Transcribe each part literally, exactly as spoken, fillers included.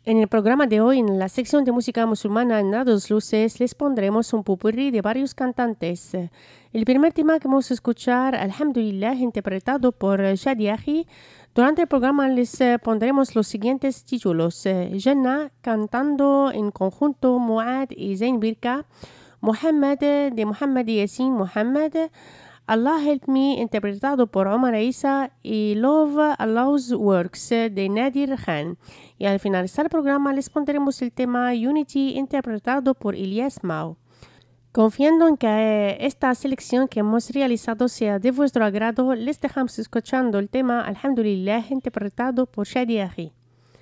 En el programa de hoy, en la sección de música musulmana en Dos Luces, les pondremos un popurrí de varios cantantes. El primer tema que vamos a escuchar, Alhamdulillah, interpretado por Shadi Akhi. Durante el programa les pondremos los siguientes títulos. Jannah, cantando en conjunto Muad y Zain Birka. Muhammad, de Muhammad y Yasin Muhammad. Allah Help Me, interpretado por Omar Isa, y Love Allah's Works, de Nadir Khan. Y al finalizar el programa les pondremos el tema Unity, interpretado por Ilyas Mao. Confiando en que esta selección que hemos realizado sea de vuestro agrado, les dejamos escuchando el tema Alhamdulillah, interpretado por Shadi Akhi.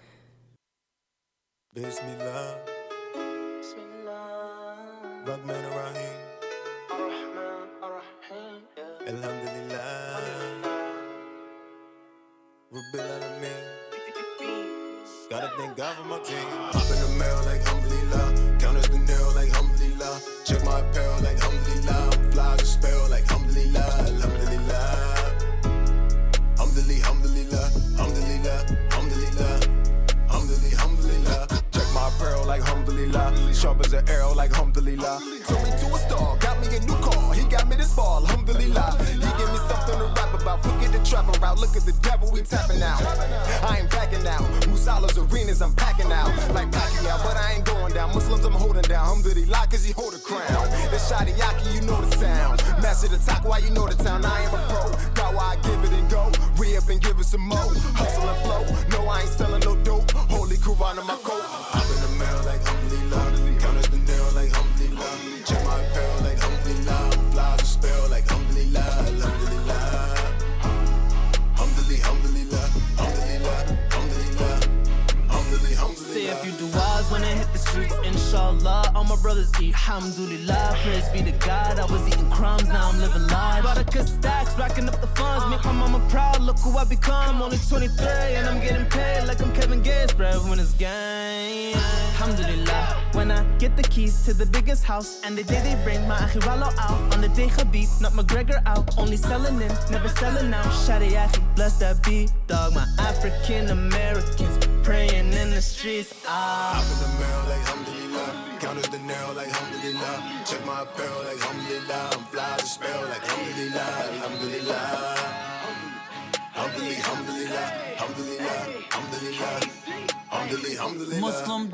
Bismillah, Bismillah, Rahman Rahim, Ar-Rahman Ar-Rahim, Alhamdulillah, Rabbil Alameen. Gotta thank God for my king. Hop in the mail like Alhamdulillah, count as the nail like Alhamdulillah, check my apparel like Alhamdulillah, I'm fly as a spell like Alhamdulillah, Alhamdulillah, Alhamdulillah, Alhamdulillah, Alhamdulillah, Alhamdulillah, Alhamdulillah, Alhamdulillah, check my apparel like Alhamdulillah, sharp as an arrow like Alhamdulillah. Took me to a star, got me a new car, he got me this fall, Alhamdulillah. He gave me something to rap about, forget the trapping route, look at the devil, we tapping out. I ain't backing out, Musala's arenas I'm packing out, like packing out, but I ain't going down. Muslims I'm holding down, Alhamdulillah, cause he hold a crown. It's Shadi Akhi, you know the sound. Master the talk, why you know the town. I am a pro, got why I give it and go. Re-up and give it some more, hustle and flow. No, I ain't selling no dope, Holy Quran in my coat. Hop in the mail like Alhamdulillah, count as the nail like Alhamdulillah, check my apparel like Alhamdulillah, I'm fly as a spell like Alhamdulillah, Alhamdulillah, Alhamdulillah, Alhamdulillah, Alhamdulillah, Alhamdulillah, Alhamdulillah. Say if you do wise when I hit the streets, inshallah, all my brothers eat. Alhamdulillah, praise be to God. I was eating crumbs, now I'm living large. Baraka stacks, racking up the funds, make my mama proud. Look who I become. Only twenty-three and I'm getting paid like I'm Kevin Gates, breadwinner's gang. Alhamdulillah, when I get the keys to the biggest house, and the day they bring my akhiralo out, on the day Khabib, not McGregor out, only selling in, never selling out. Shadi Akhi, bless that beat, dog. My African Americans praying in the streets. Ah. Hop in the mail like Alhamdulillah, count as the nail like Alhamdulillah, check my apparel like Alhamdulillah, I'm fly as a spell like Alhamdulillah, Alhamdulillah, Alhamdulillah, Alhamdulillah, Alhamdulillah, Alhamdulillah, Alhamdulillah, Alhamdulillah. Muslim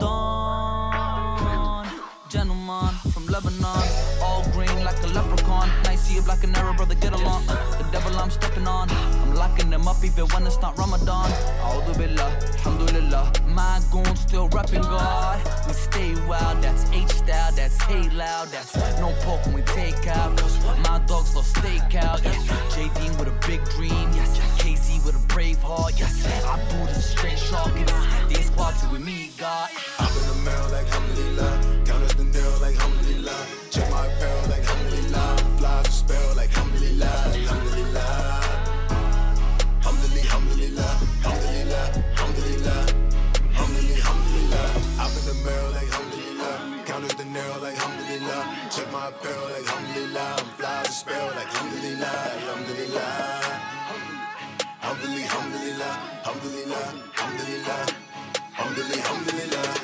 Dawn, gentleman from Lebanon, all green like a leprechaun. Nice see you black and Arab, brother, get along. The devil I'm stepping on, I'm locking them up even when it's not Ramadan. A'udhu billah, alhamdulillah, my goons still repping God. We stay wild, that's H-style, that's hey loud, that's no pork when we take out. Cause my dogs love steakout, yeah. J-Dean with a big dream, yes. K C with a brave heart, yes. I boot a straight shark, and it's these party with me, God. Hop in the mail like Alhamdulillah, count as the nail like Alhamdulillah, check my apparel like Alhamdulillah, I'm fly as a spell like Alhamdulillah, Alhamdulillah, Alhamdulillah, Alhamdulillah, Alhamdulillah, Alhamdulillah, Alhamdulillah, Alhamdulillah. Hop in the mail like Alhamdulillah, count as the nail like Alhamdulillah, check my apparel like Alhamdulillah, I'm fly as a spell like Alhamdulillah, Alhamdulillah, Alhamdulillah, Alhamdulillah, Alhamdulillah, Alhamdulillah, Alhamdulillah, Alhamdulillah.